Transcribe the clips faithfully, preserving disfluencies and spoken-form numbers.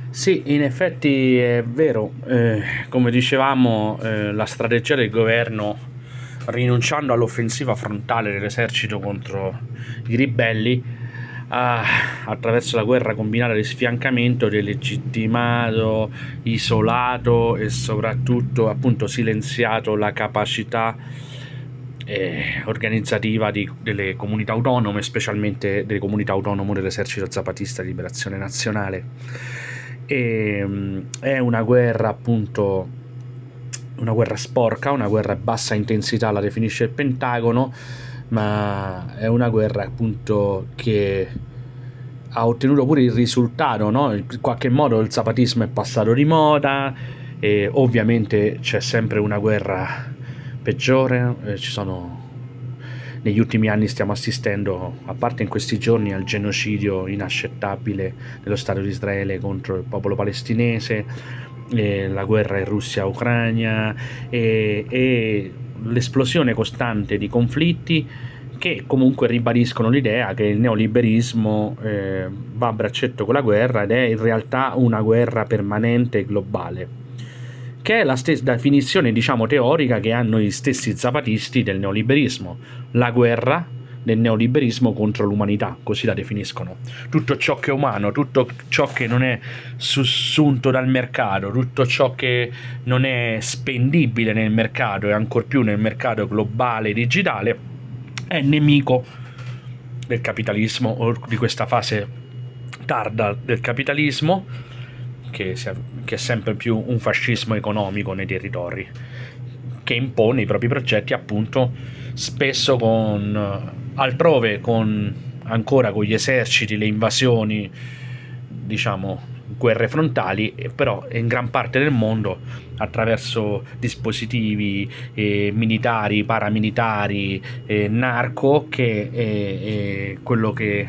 Sì, in effetti è vero. Eh, come dicevamo, eh, la strategia del governo, rinunciando all'offensiva frontale dell'esercito contro i ribelli, ha, attraverso la guerra combinata di sfiancamento, delegittimato, isolato e soprattutto appunto silenziato la capacità eh, organizzativa di, delle comunità autonome, specialmente delle comunità autonome dell'esercito zapatista di liberazione nazionale. E, mh, è una guerra appunto una guerra sporca, una guerra a bassa intensità, la definisce il Pentagono, ma è una guerra appunto che ha ottenuto pure il risultato, no? In qualche modo il zapatismo è passato di moda e ovviamente c'è sempre una guerra peggiore, eh, ci sono negli ultimi anni stiamo assistendo, a parte in questi giorni, al genocidio inaccettabile dello Stato di Israele contro il popolo palestinese, eh, la guerra in Russia-Ucraina e, e l'esplosione costante di conflitti che comunque ribadiscono l'idea che il neoliberismo eh, va a braccetto con la guerra ed è in realtà una guerra permanente e globale, che è la stessa definizione, diciamo, teorica che hanno gli stessi zapatisti del neoliberismo: la guerra del neoliberismo contro l'umanità, così la definiscono. Tutto ciò che è umano, tutto ciò che non è sussunto dal mercato, tutto ciò che non è spendibile nel mercato e ancor più nel mercato globale digitale è nemico del capitalismo, o di questa fase tarda del capitalismo, che, sia, che è sempre più un fascismo economico nei territori, che impone i propri progetti appunto spesso con altrove con ancora con gli eserciti, le invasioni, diciamo guerre frontali, però in gran parte del mondo attraverso dispositivi eh, militari, paramilitari, eh, narco, che è, è quello che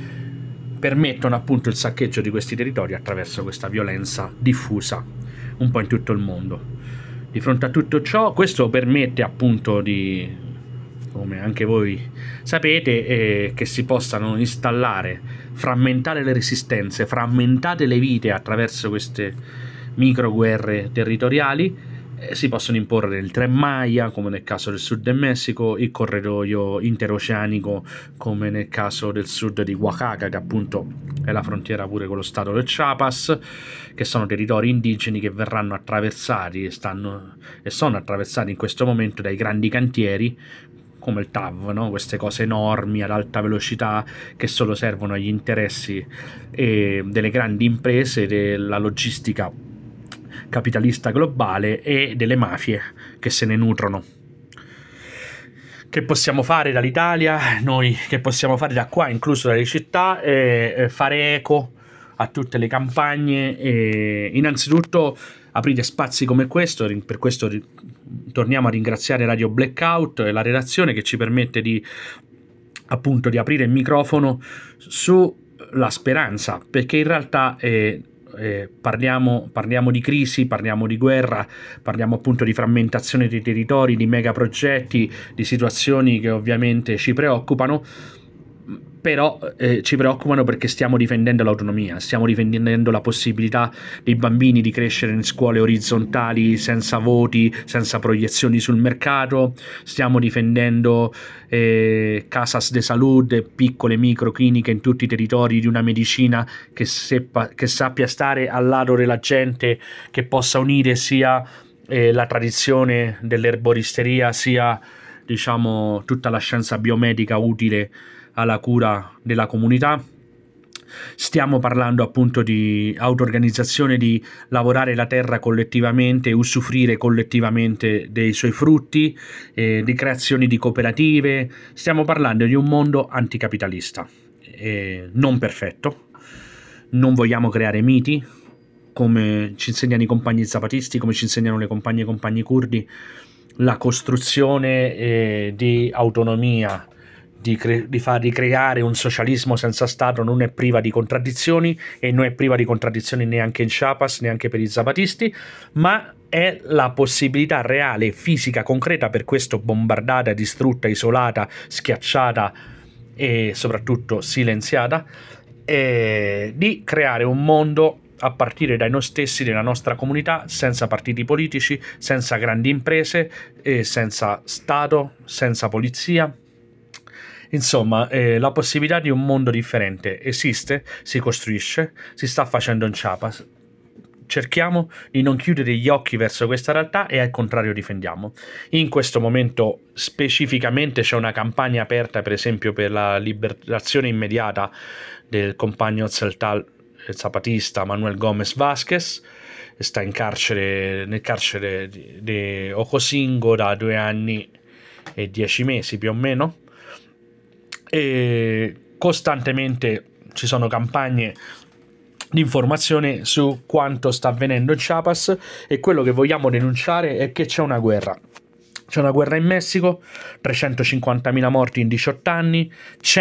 permettono appunto il saccheggio di questi territori attraverso questa violenza diffusa un po' in tutto il mondo. Di fronte a tutto ciò, questo permette appunto di, come anche voi sapete, eh, che si possano installare, frammentare le resistenze, frammentate le vite attraverso queste micro guerre territoriali. Eh, si possono imporre il Tren Maya, come nel caso del sud del Messico, il corridoio interoceanico, come nel caso del sud di Oaxaca, che appunto è la frontiera pure con lo stato del Chiapas, che sono territori indigeni che verranno attraversati e, stanno, e sono attraversati in questo momento dai grandi cantieri come il T A V, no? Queste cose enormi ad alta velocità che solo servono agli interessi eh, delle grandi imprese, della logistica capitalista globale e delle mafie che se ne nutrono. Che possiamo fare dall'Italia? Noi che possiamo fare da qua, incluso dalle città, eh, fare eco a tutte le campagne e innanzitutto aprire spazi come questo. Per questo torniamo a ringraziare Radio Blackout e la redazione che ci permette di appunto di aprire il microfono sulla speranza, perché in realtà eh, eh, parliamo, parliamo di crisi, parliamo di guerra, parliamo appunto di frammentazione dei territori, di megaprogetti, di situazioni che ovviamente ci preoccupano, però eh, ci preoccupano perché stiamo difendendo l'autonomia, stiamo difendendo la possibilità dei bambini di crescere in scuole orizzontali senza voti, senza proiezioni sul mercato, stiamo difendendo eh, casas de salud, piccole microcliniche in tutti i territori, di una medicina che, seppa, che sappia stare al lato della gente, che possa unire sia eh, la tradizione dell'erboristeria sia, diciamo, tutta la scienza biomedica utile alla cura della comunità. Stiamo parlando appunto di auto-organizzazione, di lavorare la terra collettivamente, usufruire collettivamente dei suoi frutti, eh, di creazioni di cooperative. Stiamo parlando di un mondo anticapitalista, eh, non perfetto. Non vogliamo creare miti, come ci insegnano i compagni zapatisti, come ci insegnano le compagne e compagni curdi. La costruzione eh, di autonomia, Di, cre- di far ricreare un socialismo senza Stato non è priva di contraddizioni, e non è priva di contraddizioni neanche in Chiapas, neanche per i zapatisti, ma è la possibilità reale, fisica, concreta, per questo bombardata, distrutta, isolata, schiacciata e soprattutto silenziata, eh, di creare un mondo a partire dai noi stessi, della nostra comunità, senza partiti politici, senza grandi imprese, e senza Stato, senza polizia. Insomma, eh, la possibilità di un mondo differente esiste, si costruisce, si sta facendo in Chiapas. Cerchiamo di non chiudere gli occhi verso questa realtà e al contrario difendiamo. In questo momento specificamente c'è una campagna aperta, per esempio, per la liberazione immediata del compagno Celtal zapatista Manuel Gómez Vázquez. Sta in carcere, nel carcere di, di Ocosingo da due anni e dieci mesi più o meno, e costantemente ci sono campagne di informazione su quanto sta avvenendo in Chiapas, e quello che vogliamo denunciare è che c'è una guerra. C'è una guerra in Messico, trecentocinquantamila morti in diciotto anni,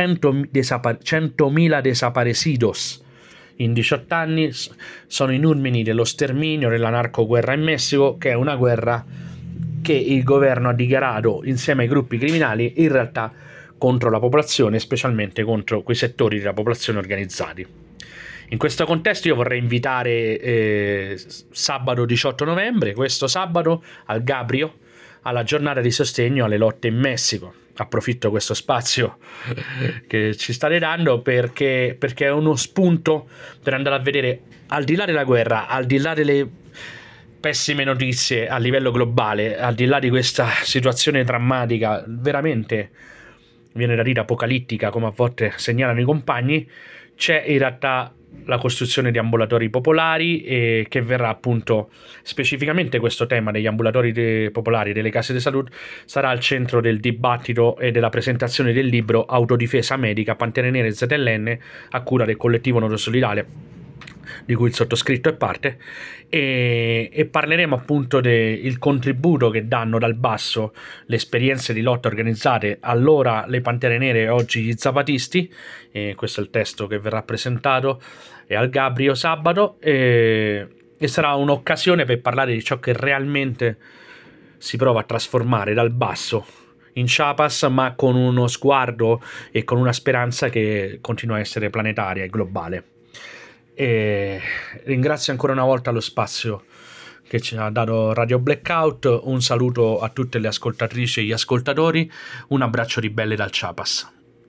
centomila desaparecidos in diciotto anni, sono i numeri dello sterminio, della narcoguerra in Messico, che è una guerra che il governo ha dichiarato insieme ai gruppi criminali in realtà contro la popolazione, specialmente contro quei settori della popolazione organizzati. In questo contesto io vorrei invitare eh, sabato diciotto novembre, questo sabato, al Gabrio, alla giornata di sostegno alle lotte in Messico. Approfitto di questo spazio che ci state dando perché, perché è uno spunto per andare a vedere, al di là della guerra, al di là delle pessime notizie a livello globale, al di là di questa situazione drammatica, veramente viene da dire apocalittica, come a volte segnalano i compagni, c'è in realtà la costruzione di ambulatori popolari, e che verrà appunto specificamente questo tema degli ambulatori de- popolari, delle case di salute, sarà al centro del dibattito e della presentazione del libro Autodifesa medica, Pantere Nere Z L N, a cura del collettivo Nodo Solidale, di cui il sottoscritto è parte, e, e parleremo appunto del contributo che danno dal basso le esperienze di lotta organizzate, allora le Pantere Nere, oggi gli zapatisti, e questo è il testo che verrà presentato e al Gabrio sabato, e, e sarà un'occasione per parlare di ciò che realmente si prova a trasformare dal basso in Chiapas, ma con uno sguardo e con una speranza che continua a essere planetaria e globale. E ringrazio ancora una volta lo spazio che ci ha dato Radio Blackout. Un saluto a tutte le ascoltatrici e gli ascoltatori, un abbraccio ribelle dal Chiapas.